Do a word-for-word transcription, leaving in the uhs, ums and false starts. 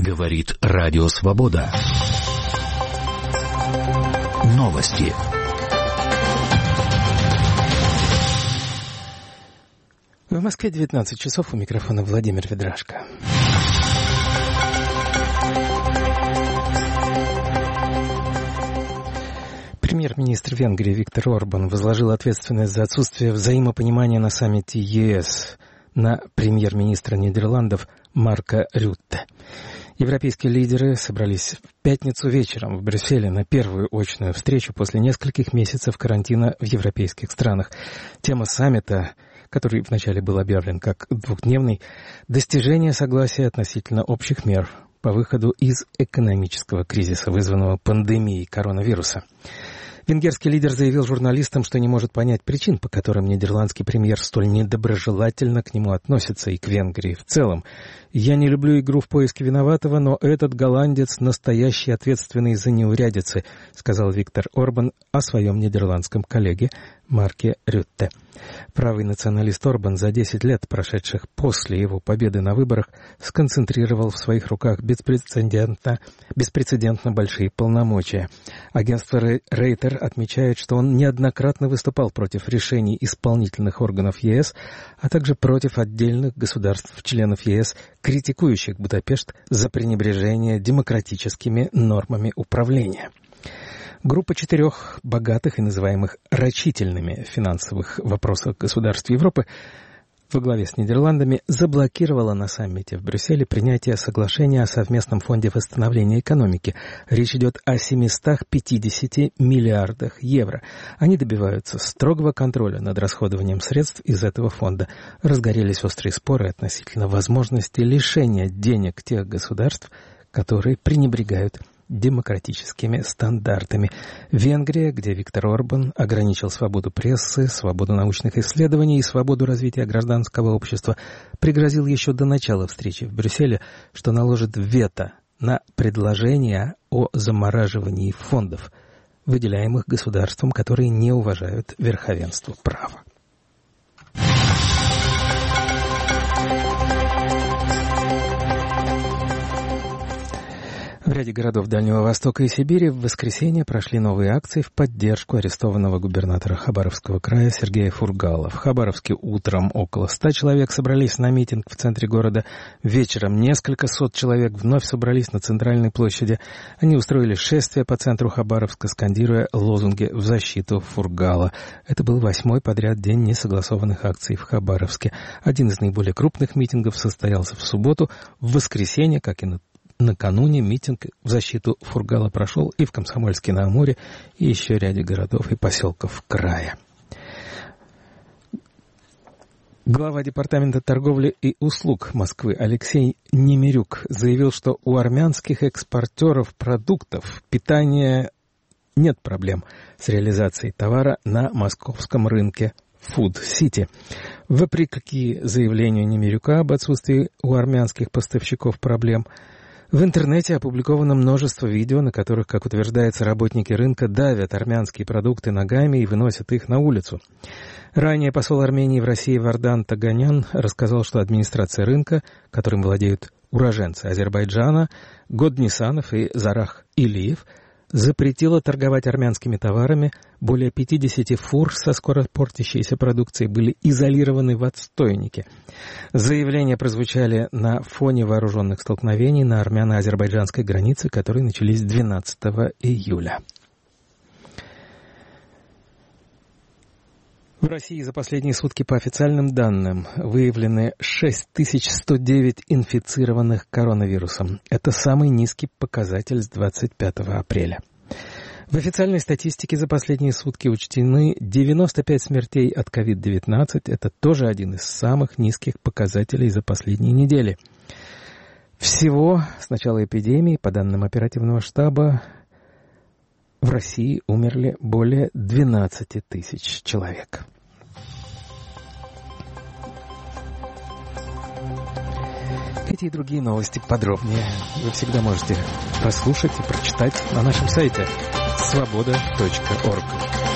Говорит Радио Свобода. Новости. В Москве девятнадцать часов, у микрофона Владимир Ведрашко. Премьер-министр Венгрии Виктор Орбан возложил ответственность за отсутствие взаимопонимания на саммите ЕС на премьер-министра Нидерландов Марка Рютте. Европейские лидеры собрались в пятницу вечером в Брюсселе на первую очную встречу после нескольких месяцев карантина в европейских странах. Тема саммита, который вначале был объявлен как двухдневный, достижение согласия относительно общих мер по выходу из экономического кризиса, вызванного пандемией коронавируса. Венгерский лидер заявил журналистам, что не может понять причин, по которым нидерландский премьер столь недоброжелательно к нему относится и к Венгрии в целом. «Я не люблю игру в поиске виноватого, но этот голландец настоящий ответственный за неурядицы», сказал Виктор Орбан о своем нидерландском коллеге Марке Рютте. Правый националист Орбан за десять лет, прошедших после его победы на выборах, сконцентрировал в своих руках беспрецедентно, беспрецедентно большие полномочия. Агентство Рейтер отмечает, что он неоднократно выступал против решений исполнительных органов ЕС, а также против отдельных государств-членов ЕС, критикующих Будапешт за пренебрежение демократическими нормами управления. Группа четырех богатых и называемых рачительными в финансовых вопросах государств Европы во главе с Нидерландами заблокировала на саммите в Брюсселе принятие соглашения о совместном фонде восстановления экономики. Речь идет о семистах пятидесяти миллиардах евро. Они добиваются строгого контроля над расходованием средств из этого фонда. Разгорелись острые споры относительно возможности лишения денег тех государств, которые пренебрегают демократическими стандартами. Венгрия, где Виктор Орбан ограничил свободу прессы, свободу научных исследований и свободу развития гражданского общества, пригрозил еще до начала встречи в Брюсселе, что наложит вето на предложение о замораживании фондов, выделяемых государствам, которые не уважают верховенство права. В ряде городов Дальнего Востока и Сибири в воскресенье прошли новые акции в поддержку арестованного губернатора Хабаровского края Сергея Фургала. В Хабаровске утром около ста человек собрались на митинг в центре города. Вечером несколько сот человек вновь собрались на центральной площади. Они устроили шествие по центру Хабаровска, скандируя лозунги в защиту Фургала. Это был восьмой подряд день несогласованных акций в Хабаровске. Один из наиболее крупных митингов состоялся в субботу. В воскресенье, как и на Накануне митинг в защиту Фургала прошел и в Комсомольске-на-Амуре, и еще ряде городов и поселков края. Глава Департамента торговли и услуг Москвы Алексей Немирюк заявил, что у армянских экспортеров продуктов питания нет проблем с реализацией товара на московском рынке Food City. Вопреки заявлению Немирюка об отсутствии у армянских поставщиков проблем, в интернете опубликовано множество видео, на которых, как утверждается, работники рынка давят армянские продукты ногами и выносят их на улицу. Ранее посол Армении в России Вардан Таганян рассказал, что администрация рынка, которым владеют уроженцы Азербайджана, Годнисанов и Зарах Илиев, запретила торговать армянскими товарами. Более пятидесяти фур со скоропортящейся продукцией были изолированы в отстойнике. Заявления прозвучали на фоне вооруженных столкновений на армяно-азербайджанской границе, которые начались двенадцатого июля. В России за последние сутки, по официальным данным, выявлены шесть тысяч сто девять инфицированных коронавирусом. Это самый низкий показатель с двадцать пятого апреля. В официальной статистике за последние сутки учтены девяносто пять смертей от ковид девятнадцать. Это тоже один из самых низких показателей за последние недели. Всего с начала эпидемии, по данным оперативного штаба, в России умерли более двенадцать тысяч человек. Эти и другие новости подробнее вы всегда можете прослушать и прочитать на нашем сайте свобода точка орг.